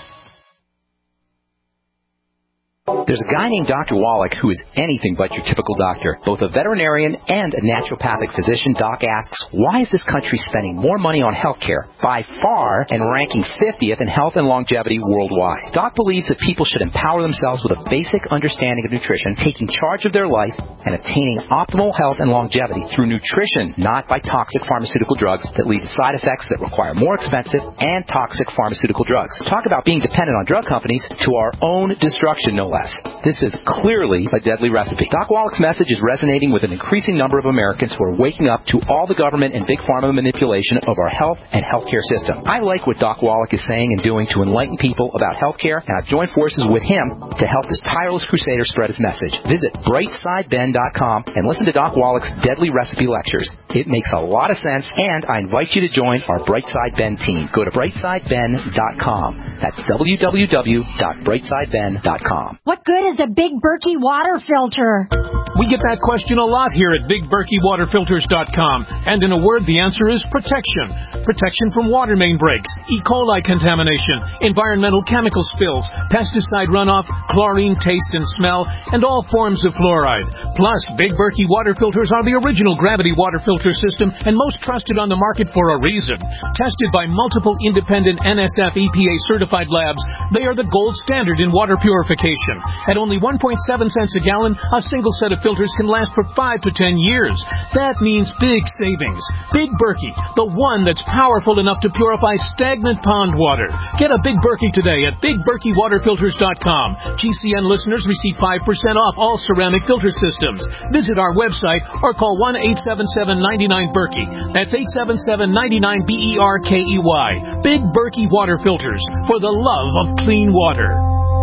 There's a guy named Doctor Wallach who is anything but your typical doctor. Both a veterinarian and a naturopathic physician, Doc asks, why is this country spending more money on health care, by far, and ranking fiftieth in health and longevity worldwide? Doc believes that people should empower themselves with a basic understanding of nutrition, taking charge of their life, and attaining optimal health and longevity through nutrition, not by toxic pharmaceutical drugs that lead to side effects that require more expensive and toxic pharmaceutical drugs. Talk about being dependent on drug companies to our own destruction, no less. This is clearly a deadly recipe. Doc Wallach's message is resonating with an increasing number of Americans who are waking up to all the government and big pharma manipulation of our health and healthcare system. I like what Doc Wallach is saying and doing to enlighten people about healthcare, and I've joined forces with him to help this tireless crusader spread his message. Visit bright side ben dot com and listen to Doc Wallach's deadly recipe lectures. It makes a lot of sense, and I invite you to join our Brightside Ben team. Go to bright side ben dot com. That's w w w dot bright side ben dot com. What good is a Big Berkey water filter? We get that question a lot here at big berkey water filters dot com, and in a word, the answer is protection. Protection from water main breaks, E. coli contamination, environmental chemical spills, pesticide runoff, chlorine taste and smell, and all forms of fluoride. Plus, Big Berkey water filters are the original gravity water filter system and most trusted on the market for a reason. Tested by multiple independent N S F E P A certified labs, they are the gold standard in water purification. At only one point seven cents a gallon, a single set of filters can last for five to ten years. That means big savings. Big Berkey, the one that's powerful enough to purify stagnant pond water. Get a Big Berkey today at big berkey water filters dot com. G C N listeners receive five percent off all ceramic filter systems. Visit our website or call one eight seven seven, nine nine, Berkey. That's eight seven seven, nine nine, B E R K E Y. Big Berkey Water Filters, for the love of clean water.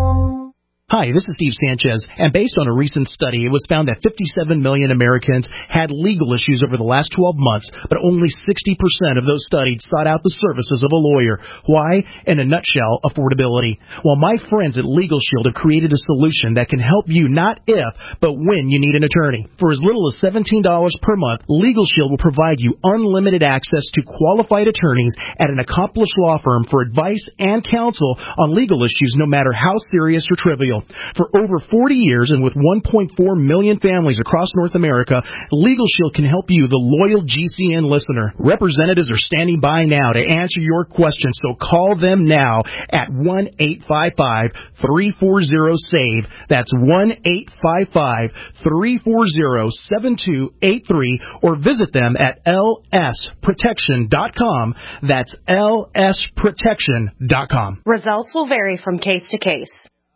Hi, this is Steve Sanchez, and based on a recent study, it was found that fifty-seven million Americans had legal issues over the last twelve months, but only sixty percent of those studied sought out the services of a lawyer. Why? In a nutshell, affordability. Well, my friends at Legal Shield have created a solution that can help you not if, but when you need an attorney. For as little as seventeen dollars per month, Legal Shield will provide you unlimited access to qualified attorneys at an accomplished law firm for advice and counsel on legal issues, no matter how serious or trivial. For over forty years and with one point four million families across North America, Legal Shield can help you, the loyal G C N listener. Representatives are standing by now to answer your questions, so call them now at one eight five five, three four zero, SAVE. That's one eight five five, three four zero, seven two eight three, or visit them at L S protection dot com. That's L S protection dot com. Results will vary from case to case.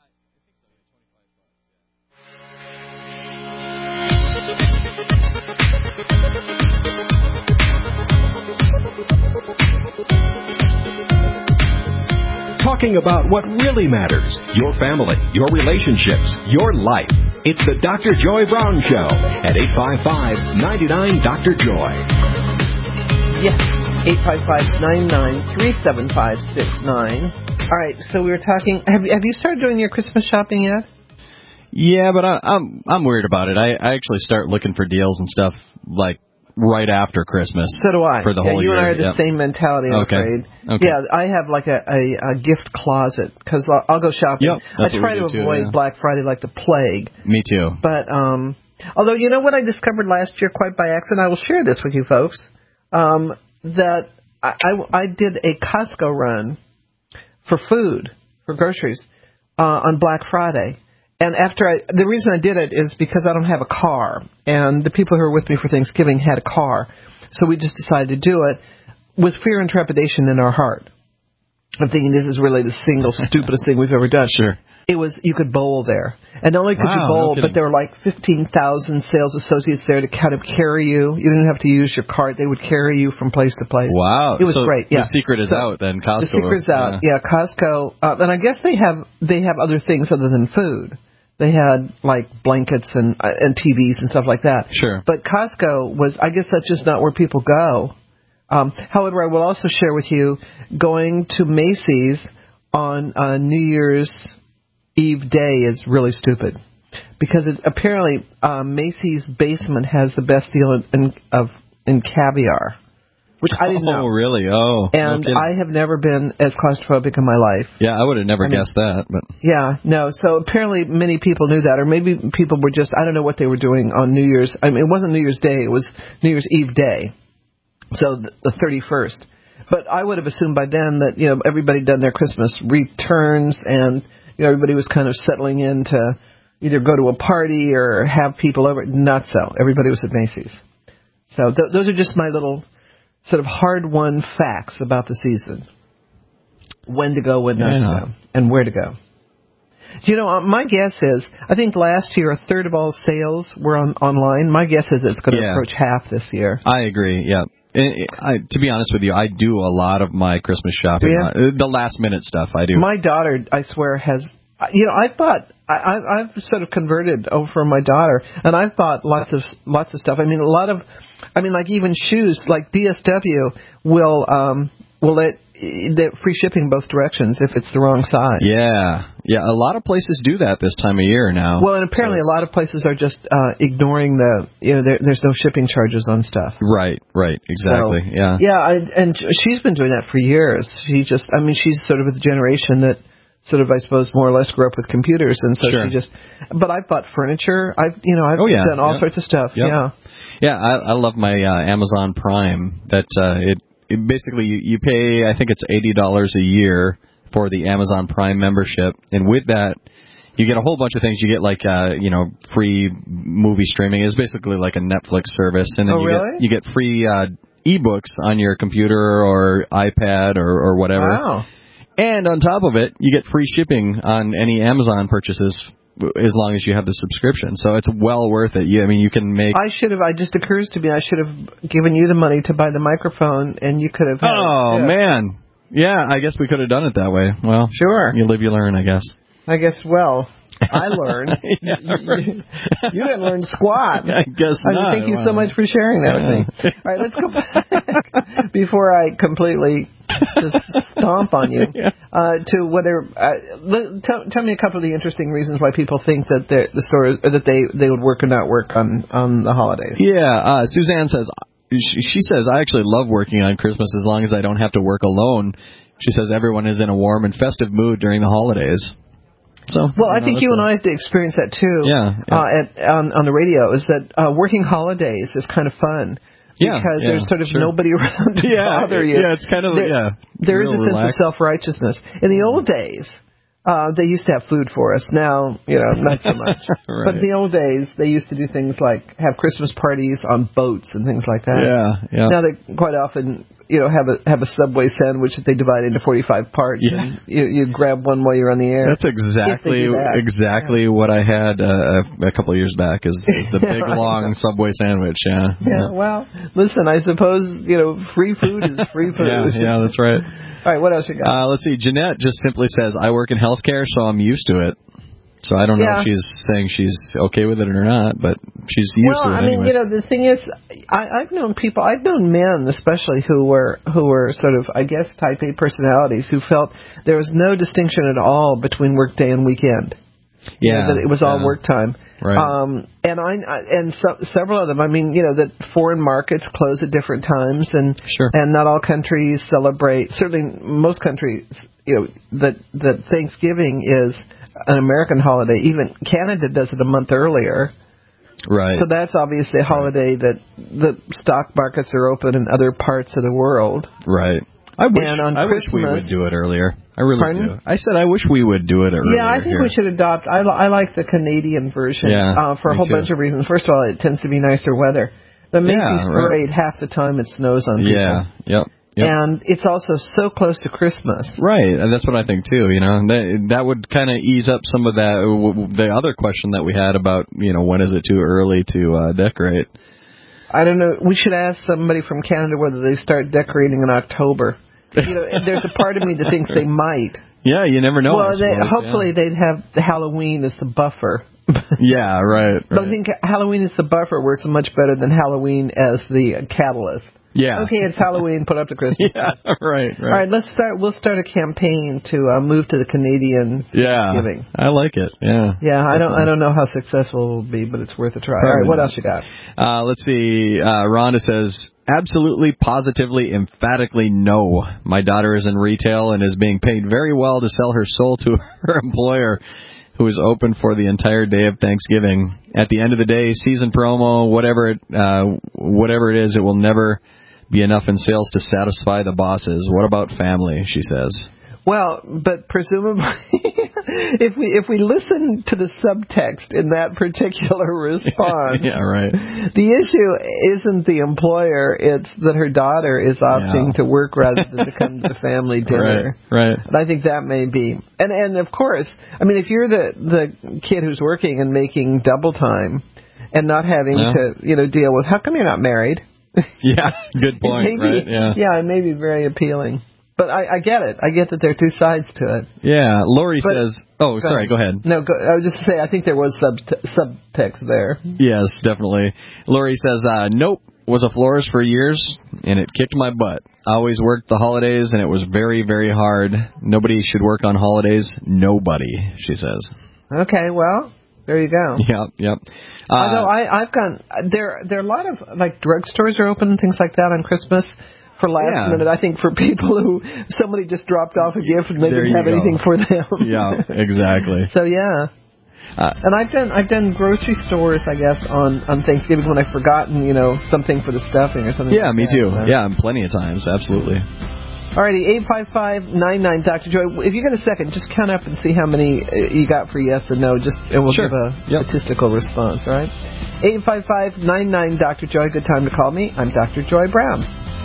Talking about what really matters, your family, your relationships, your life. It's the Doctor Joy Brown Show at eight five five, nine nine, Doctor Joy. Yes, eight five five, nine nine, three seven five six nine. All right, so we were talking, have you, have you started doing your Christmas shopping yet? Yeah, but I, I'm I'm worried about it. I, I actually start looking for deals and stuff like right after Christmas. So do I. For the yeah, whole you year. and I are the yep. same mentality, I'm okay. afraid. Okay. Yeah, I have like a, a, a gift closet because I'll, I'll go shopping. Yep, I try to too, avoid yeah. Black Friday like the plague. Me too. But, um, although, you know what I discovered last year quite by accident? I will share this with you folks. Um, that I, I, I did a Costco run for food, for groceries, uh, on Black Friday. And after I, the reason I did it is because I don't have a car, and the people who were with me for Thanksgiving had a car, so we just decided to do it with fear and trepidation in our heart. I'm thinking this is really the single stupidest thing we've ever done. Sure. It was, you could bowl there. And not only could Wow, you bowl, no but there were like fifteen thousand sales associates there to kind of carry you. You didn't have to use your cart. They would carry you from place to place. Wow. It was so great. Yeah. The secret is so out then, Costco. The secret's out. Yeah, yeah Costco. Uh, and I guess they have they have other things other than food. They had like blankets and uh, and T Vs and stuff like that. Sure. But Costco was, I guess that's just not where people go. Um, however, I will also share with you going to Macy's on uh, New Year's Eve day is really stupid because it, apparently um, Macy's basement has the best deal in, in, of in caviar, which I didn't know. Oh, really? Oh, and no I have never been as claustrophobic in my life. Yeah, I would have never I mean, guessed that. But yeah, no. So apparently many people knew that, or maybe people were just, I don't know what they were doing on New Year's. I mean, it wasn't New Year's Day; it was New Year's Eve day, so the, the thirty-first. But I would have assumed by then that, you know, everybody done their Christmas returns and, you know, everybody was kind of settling in to either go to a party or have people over. Not so. Everybody was at Macy's. So th- those are just my little sort of hard-won facts about the season. When to go, when not yeah. to go, and where to go. You know, uh, my guess is, I think last year a third of all sales were on online. My guess is it's going to yeah. approach half this year. I agree, yeah. It, I, to be honest with you, I do a lot of my Christmas shopping. Yeah. The last minute stuff I do. My daughter, I swear, has, you know, I've bought, I, I, I've sort of converted over from my daughter, and I've bought lots of lots of stuff. I mean, a lot of, I mean, like even shoes, like D S W will um will let the free shipping both directions if it's the wrong size. Yeah, yeah. A lot of places do that this time of year now. Well, and apparently so a lot of places are just uh, ignoring the, you know, there, there's no shipping charges on stuff. Right, right, exactly. So, yeah, yeah. I, and she's been doing that for years. She just, I mean, she's sort of a generation that sort of, I suppose, more or less grew up with computers, and so sure. she just. But I've bought furniture. I've, you know, I've oh, yeah, done all yeah. sorts of stuff. Yep. Yeah. Yeah, I, I love my uh, Amazon Prime. That uh, it. It basically, you, you pay, I think it's eighty dollars a year for the Amazon Prime membership. And with that, you get a whole bunch of things. You get like, uh, you know, free movie streaming. It's basically like a Netflix service. And then oh, you really? get you get free uh, ebooks on your computer or iPad or, or whatever. Wow. And on top of it, you get free shipping on any Amazon purchases as long as you have the subscription. So it's well worth it. You, I mean, you can make... I should have, it just occurs to me, I should have given you the money to buy the microphone, and you could have... Had oh, it, yeah. man. Yeah, I guess we could have done it that way. Well, sure. You live, you learn, I guess. I guess, well... I learned. yeah, right. you, you didn't learn squat. I guess I not. mean, thank you wow. so much for sharing that yeah. with me. All right, let's go back before I completely just stomp on you yeah. uh, to whether. Uh, let, tell, tell me a couple of the interesting reasons why people think that the store or that they they would work or not work on on the holidays. Yeah, uh, Suzanne says she, she says I actually love working on Christmas as long as I don't have to work alone. She says everyone is in a warm and festive mood during the holidays. So, well, I know, think you a, and I have to experience that too. Yeah, yeah. Uh, at, on, on the radio is that uh, working holidays is kind of fun. Yeah, because yeah, there's sort of sure. nobody around to yeah, bother you. Yeah, it's kind of there, yeah. There is a relaxed. sense of self-righteousness. In the old days, uh, they used to have food for us. Now, you know, not so much. right. But in the old days, they used to do things like have Christmas parties on boats and things like that. Yeah, yeah. Now they quite often, you know, have a have a Subway sandwich that they divide into forty-five parts. Yeah. And you, you grab one while you're on the air. That's exactly that. exactly yeah. what I had uh, a couple of years back. Is, is the big long Subway sandwich? Yeah. Yeah. yeah. Well, listen, I suppose you know, free food is free food. yeah, yeah, that's right. All right, what else you got? Uh, let's see. Jeanette just simply says, I work in healthcare, so I'm used to it. So I don't know yeah. if she's saying she's okay with it or not, but she's used well, to it I mean, anyways. you know, the thing is, I, I've known people, I've known men especially who were who were sort of, I guess, type A personalities who felt there was no distinction at all between workday and weekend. Yeah, you know, that it was all yeah. work time. Right. Um, and I and so, several of them. I mean, you know, that foreign markets close at different times, and sure. and not all countries celebrate. Certainly, most countries, you know, that that Thanksgiving is an American holiday. Even Canada does it a month earlier. Right. So that's obviously a holiday that the stock markets are open in other parts of the world. Right. I wish, and on I wish Christmas, we would do it earlier. I really Pardon? do. I said I wish we would do it earlier. Yeah, I think here. we should adopt. I, li- I like the Canadian version Yeah, uh, for a me whole too. bunch of reasons. First of all, it tends to be nicer weather. The Macy's Yeah, right. parade, half the time it snows on people. Yeah, yep. Yep. And it's also so close to Christmas. Right, and that's what I think too. You know, that that would kind of ease up some of that. The other question that we had about, you know, when is it too early to uh, decorate? I don't know. We should ask somebody from Canada whether they start decorating in October. You know, there's a part of me that thinks they might. Yeah, you never know. Well, I they, suppose, hopefully yeah. they'd have the Halloween as the buffer. Yeah, right. right. But I think Halloween as the buffer works much better than Halloween as the catalyst. Yeah. Okay, it's Halloween. Put up the Christmas. Yeah, right, right. All right, let's start. We'll start a campaign to uh, move to the Canadian Yeah, Thanksgiving. I like it. Yeah. Yeah, I don't. I don't know how successful it will be, but it's worth a try. All right, what else you got? Uh, let's see. Uh, Rhonda says, absolutely, positively, emphatically no. My daughter is in retail and is being paid very well to sell her soul to her employer, who is open for the entire day of Thanksgiving. At the end of the day, season promo, whatever it, uh, whatever it is, it will never be enough in sales to satisfy the bosses. What about family? She says. Well, but presumably, if we if we listen to the subtext in that particular response, yeah, right. The issue isn't the employer; it's that her daughter is opting Yeah. to work rather than to come to the family dinner. Right, right. And I think that may be, and and of course, I mean, if you're the the kid who's working and making double time and not having Yeah. to, you know, deal with, how come you're not married? Yeah, good point, It may be- right? Yeah. yeah, it may be very appealing. But I, I get it. I get that there are two sides to it. Yeah, Lori But- says, oh, sorry, go ahead. No, go, I was just to say, I think there was sub subtext there. Yes, definitely. Lori says, uh, nope, was a florist for years, and it kicked my butt. I always worked the holidays, and it was very, very hard. Nobody should work on holidays. Nobody, she says. Okay, well, there you go. Yep, yep. Uh, Although I, I've gone, there, there are a lot of, like, drugstores are open and things like that on Christmas. For last Yeah. minute, I think for people who somebody just dropped off a gift and they There didn't you have go. anything for them. Yeah, exactly. So yeah, Uh, and I've done I've done grocery stores, I guess, on on Thanksgiving when I've forgotten, you know, something for the stuffing or something. yeah, like me that. too. So. Yeah, plenty of times, absolutely. Alrighty, eight five five nine nine Doctor Joy. If you get a second, just count up and see how many uh, you got for yes and no. Just and we'll Sure. give a Yep. statistical response. All right, eight five five nine nine Doctor Joy. Good time to call me. I'm Doctor Joy Brown.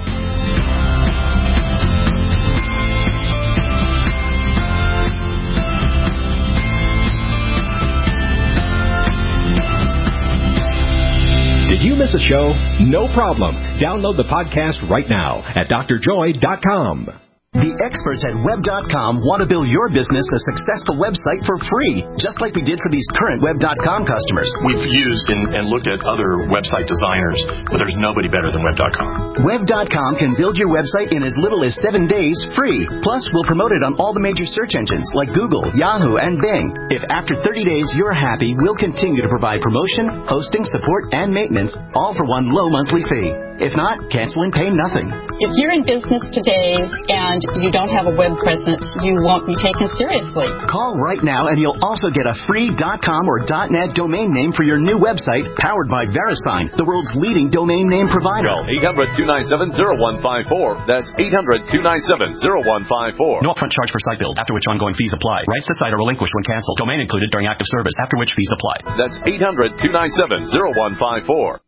Did you miss a show? No problem. Download the podcast right now at D R joy dot com. The experts at web dot com want to build your business a successful website for free, just like we did for these current web dot com customers. We've used and, and looked at other website designers, but there's nobody better than web dot com. web dot com can build your website in as little as seven days free. Plus, we'll promote it on all the major search engines like Google, Yahoo, and Bing. If after thirty days you're happy, we'll continue to provide promotion, hosting, support, and maintenance, all for one low monthly fee. If not, cancel and pay nothing. If you're in business today and you don't have a web presence, you won't be taken seriously. Call right now and you'll also get a free .com or .net domain name for your new website powered by VeriSign, the world's leading domain name provider. Call eight hundred two nine seven zero one five four. That's eight hundred two nine seven zero one five four. No upfront charge per site build, after which ongoing fees apply. Rights to site are relinquished when canceled. Domain included during active service, after which fees apply. That's eight hundred two nine seven zero one five four.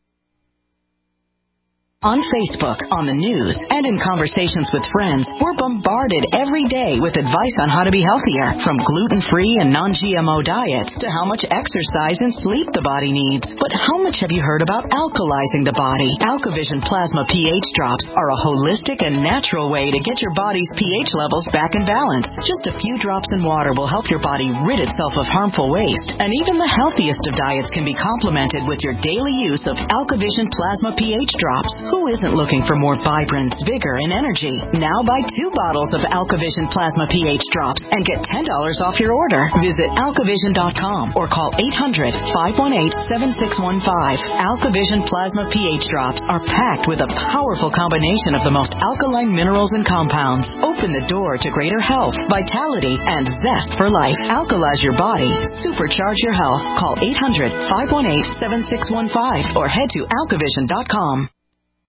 On Facebook, on the news, and in conversations with friends, we're bombarded every day with advice on how to be healthier, from gluten-free and non-G M O diets to how much exercise and sleep the body needs. But how much have you heard about alkalizing the body? AlkaVision Plasma pH drops are a holistic and natural way to get your body's pH levels back in balance. Just a few drops in water will help your body rid itself of harmful waste. And even the healthiest of diets can be complemented with your daily use of AlkaVision Plasma pH drops. Who isn't looking for more vibrance, vigor, and energy? Now buy two bottles of AlkaVision Plasma pH drops and get ten dollars off your order. Visit alkavision dot com or call eight hundred five one eight seven six one five. AlkaVision Plasma pH drops are packed with a powerful combination of the most alkaline minerals and compounds. Open the door to greater health, vitality, and zest for life. Alkalize your body. Supercharge your health. Call eight hundred five one eight seven six one five or head to alkavision dot com.